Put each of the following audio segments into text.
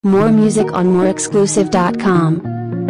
More music on moreexclusive.com.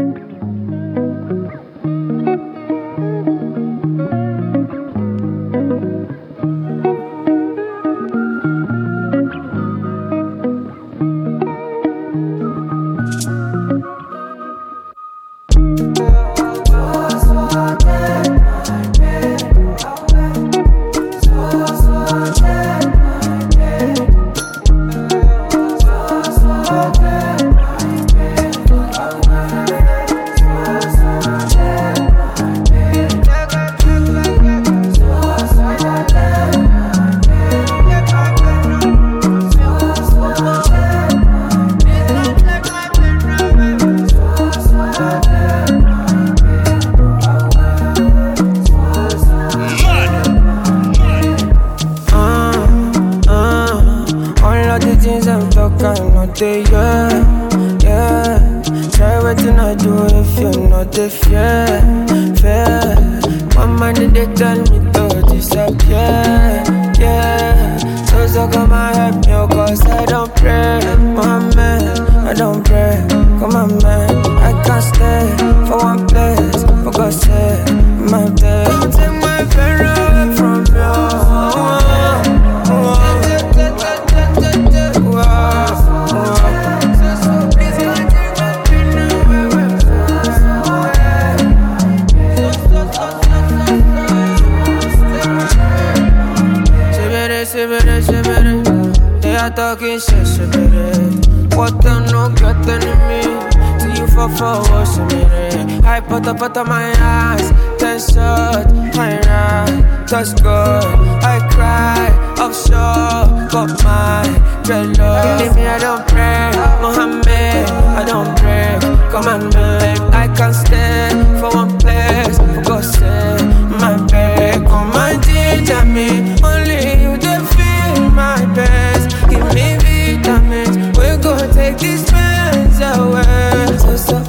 Yeah. Try waiting I do if you're not the fair. My mind they tell me to disappear. Yeah. So come and help me, cause I don't pray. My man, I don't pray. Come on, man, I can't stay for one place. For God's sake, my day. Don't take my pain away from you. They are talking shit, what them no get enemy. Till you fall for what's a minute. I put up my eyes, 10 shots, my right, touch good. I cry, offshore, got my dreadlocks. Believe me, I don't pray, Mohammed, I don't break. Come on, babe, I can't stay for one place. For God's sake, my babe, come and ginger me. Only you the feel my best. Give me vitamins, we go take these pains away. So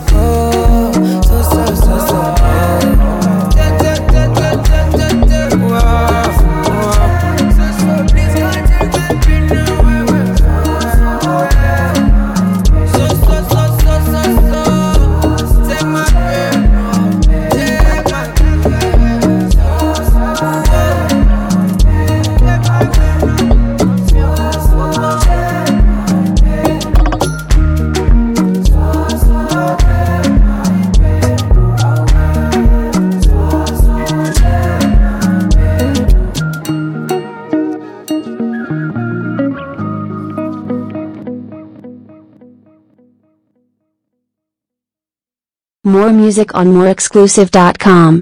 More music on moreexclusive.com.